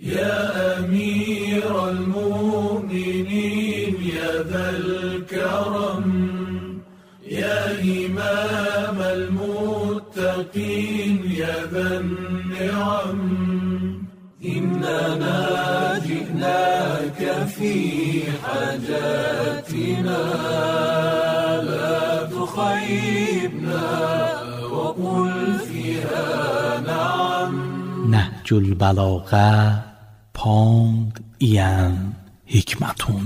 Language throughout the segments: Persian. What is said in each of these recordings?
يا أمير المؤمنين يا ذا الكرم يا إمام المتقين يا ذا النعم إننا جئناك في حاجاتنا لا تخيبنا وقل فيها نعم. نهج البلاغه پاند این حکمتون.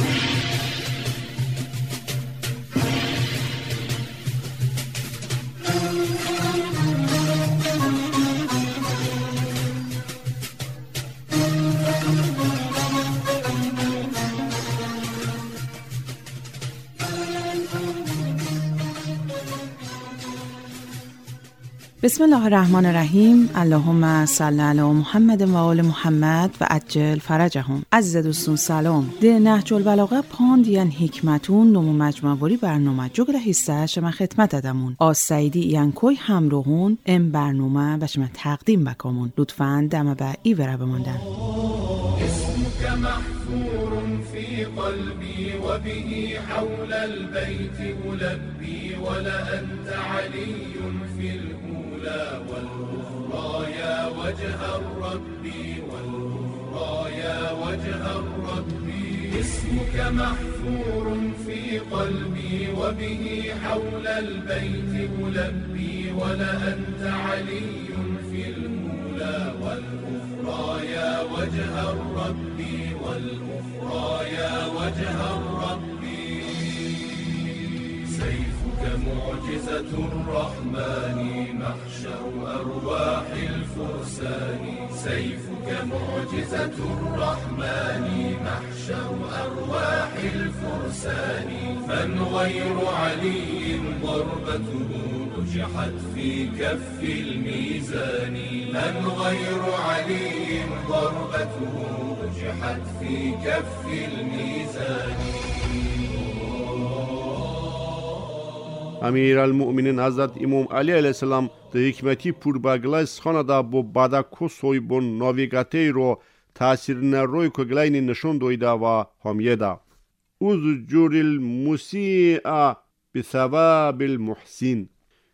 بسم الله الرحمن الرحیم. اللهم صل علی محمد و آل محمد و عجل فرجهم. عزیز دوستان سلام. ده نهج البلاغه پاند یان حکمتون نمو مجموعی برنامه جگل حصه شما خدمت دادمون. آز سعیدی یان کوی همراهون ام برنامه و شما تقدیم بکامون. لطفاً دم به ای وره بماندن. اسمك محفور في قلبي وبه حول البيت ألبي ولا أنت علي في الأولى والأخرى يا وجه الرب والأخرى يا وجه الرب. اسمك محفور في قلبي وبه حول البيت ألبي ولا أنت علي في الأولى والأخرى يا وجه الرب والأخرى يا وجه الرب. سيفك معجزة الرحمن محشر أرواح الفرسان. سيفك معجزة الرحمن محشر أرواح الفرسان. من غير علي ضربته رجحت في كف الميزان. من غير علي ضربته رجحت في كف الميزان. امیرالمؤمنین حضرت امام علی علیه السلام در حکمتی پورباگلای سخانه با بداکو سویبون ناویگاتی رو تاثیر نروی که گلاینی نشون دویده و همیده. اوز جور المسیع بثواب المحسین.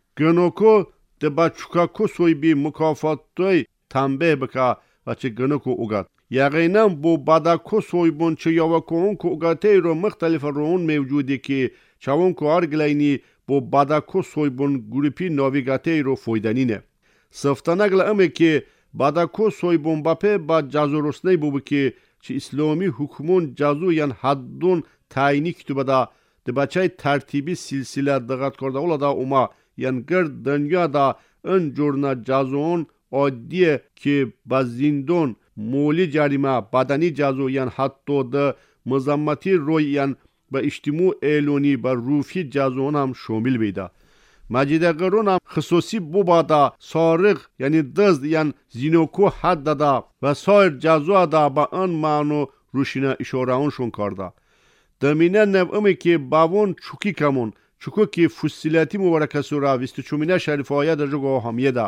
گنوکو دبا چکاکو سویبی مکافات دوی تنبه بکا و چه گنوکو اوگد. یقینا با بداکو سویبون چه یاوکون که اوگاتی رو مختلف رون موجودی که چون که ارگلاینی با بداکو سویبون گروپی ناویگاتی رو فویدنینه. سفتانگل امه که بداکو سویبون باپه با جازو رسنی بو که چه اسلامی حکمون جازو یان حدون تایینی کتوبه دا بچه ترتیبی سلسله دقت کرده اولا دا اوما یان گرد دنیا دا ان جورنا جازون عادیه که با زندون مولی جریمه بدنی جازو یان حتی دا مزمتی روی یان با اجتماع ایلونی با روفی جازون هم شامل بیده. مجیده قرون هم خصوصی بوبادا سارق یعنی دزد یعنی زینوکو حد دادا و سایر جازو دا با ان معنو روشینه اشاره اونشون کرده. دمینه نوعمی که باون چوکی کمون چوکو که فصیلاتی مبارکه سوره 24 شریفه آیه در جگه همیه ده.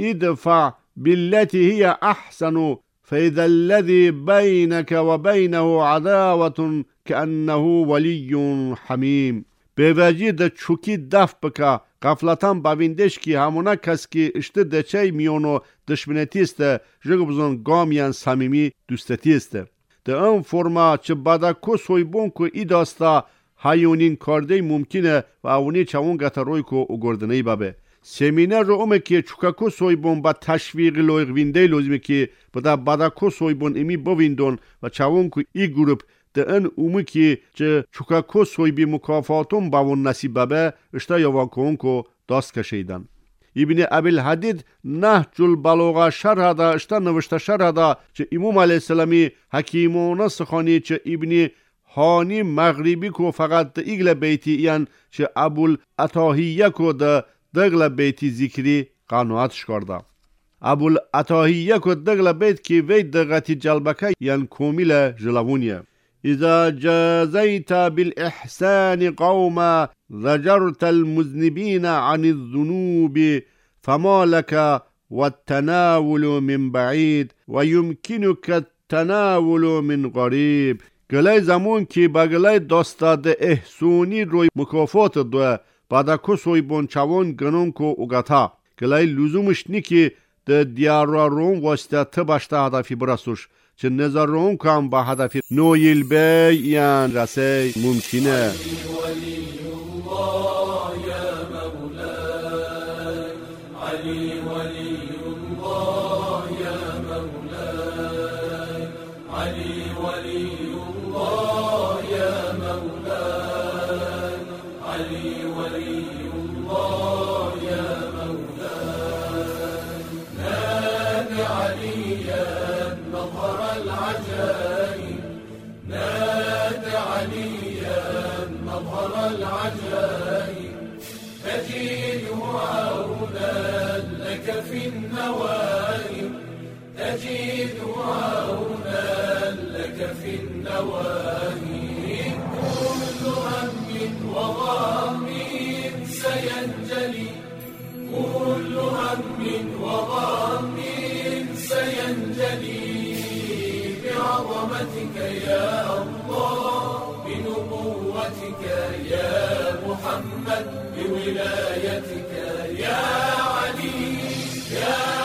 ادفع بالتي هي احسن فاذا الذي بينك وبينه عداوة كأنه ولي حمیم. به وجه ده چوکی دف بکا قفلتان باویندش که همونا کس که اشته ده چای میونو دشمنتی است جگه بزن گامیان صمیمی دوستتی است. ده اون فرما چه بداکو سویبون که ای داستا هایونین کارده ممکنه و اونی چون گتروی که اگردنهی بابه. سمینر رو اومه که چوکاکو سویبون با تشویق لویق وینده لازمه که بدا بداکو سویبون امی بویندون و چون که ای گروپ ده ان اومه که چه چوکاکو سویبی مکافاتون باون نصیب بابه اشتا یواکون که داست کشیدن. ابن ابی الحدید نهج البلاغه شرح دا اشتا نوشته شرح دا چه امام علیه السلامی حکیمانه سخانی چه ابن هانی مغربی کو فقط ایگل بیتی یان چه ابوالعطاهیه کو ده دغل بیتی ذکری قناعتش کرده. ابوالعطاهیه کو دغل بیت که وی دغتی جلبکه یان کومیل جلوونیه. اذا جازيت بالإحسان قوما زجرت المذنبين عن الذنوب فما لك والتناول من بعید و یمکنک التناول من قریب. گلای زمان که بگلای داستاد احسونی روی مکافات دوه بعد کسوی بون چوان گنون کو اگتا. گلای لزومش نی که ده دیارا روم واسطه باشته هدفی برسوش، چه نظر روم کام با هدفی نویل بیان رسی ممکنه. تجد عونا لك في النواهي كل هم وغم سينجلي كل هم وغم سينجلي بعظمتك يا الله بنبوتك يا محمد بولايتك يا علي يا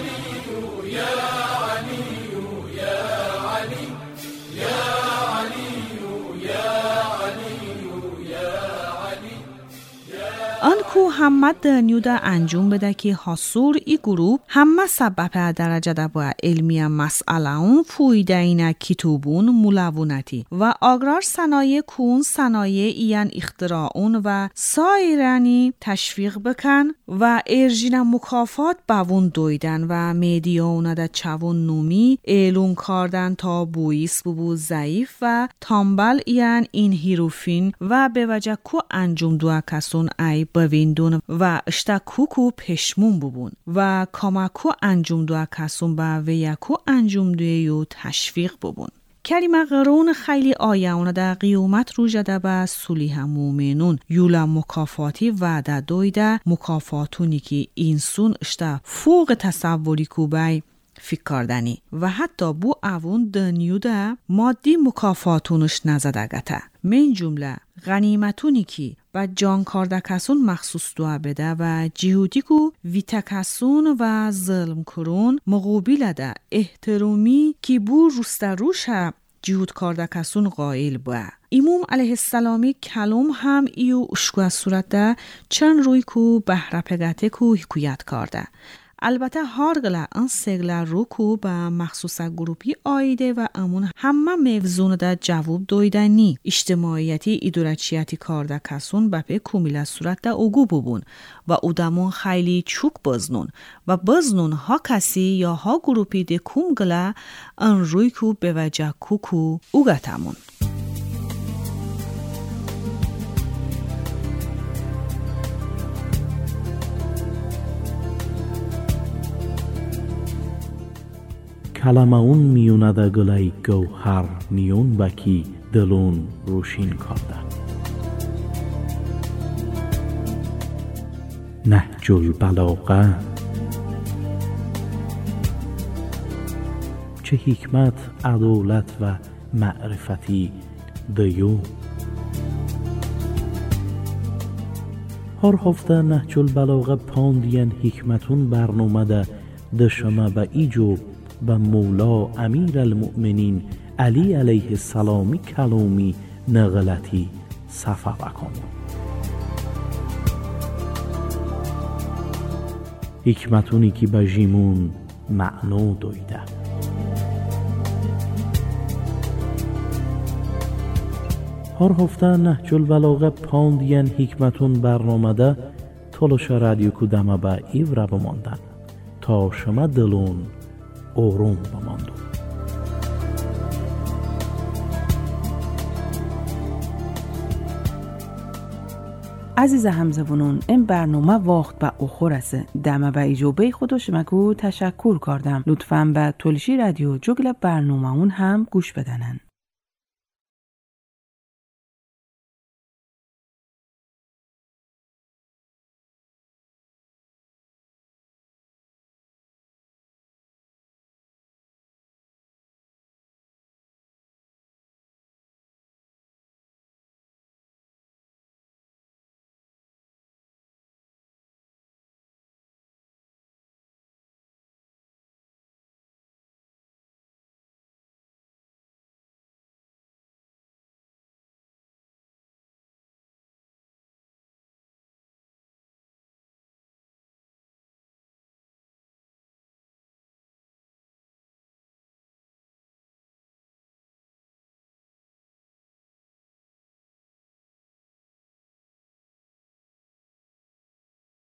آنکو همه دنیودا انجام بده که حصور ای گروه همه سبب درجه ده با علمی مسئله اون فویده اینه کتوبون ملوونتی و آگرار صنایع کون صنایع این اختراعون و سایرانی تشویق بکن و ارجین مکافات باون دویدن و میدیون ده چون نومی ایلون کردن تا بویس ببو ضعیف و تامبل این هیروفین و به وجه کو انجام دو کسون ای بویندون و اشتاکوکو پشمون ببون و کاماکو انجام دو کسون با ویکو انجام دویو تشویق ببون. کلمه قرون خیلی آیونه در قیومت رو جده با سلیح مومنون یولا مکافاتی وعده دویده مکافاتونی که اینسون اشتا فوق تصوری کوبای فکر کردنی و حتی بو اوون دنیو ده مادی مکافاتونش نزدگته. من جمله غنیمتونی که و جان کاردکسون مخصوص دعا بده و جهودی کو ویتکسون و ظلم کرون مقابل ده احترامی که بو روش جهود کاردکسون قائل با. امام علیه السلامی کلام هم ایو اشکو صورت ده چند روی کو بهره پگته کو حکویت کرده. البته هارگلا ان سگلا روکو با مخصوص گروپی آیده و امون همه موزون ده جواب دویدنی اجتماعیتی ایدولچیتی کارده کسون بپی کومیل صورت ده اوگو ببون و اودمون خیلی چوک بزنون و بزنون ها کسی یا ها گروپی ده کومگلا ان روی کو به وجه کوکو اوگتمون. کلمه اون میونه ده گلای گوهر نیون بکی دلون روشین کرده. نهج البلاغه چه حکمت عدالت و معرفتی دیو. هر هفته نهج البلاغه پاندین حکمتون برنامه ده دشمه به ایجو و مولا امیر المؤمنین علی علیه السلامی کلامی نغلتی صفا بکن. حکمتونی که به جیمون معنو دویده. هر هفته نهج البلاغه پاندین حکمتون برنامه ده تلوشا رادیو کدامه با ایوره بماندن تا شما دلون آروم بماندو. عزیز همزبونون این برنامه وقت به اخور است. دمه به ایجابه خودو شمکو تشکر کردم. لطفاً به تلشی رادیو جگل برنامه اون هم گوش بدنن.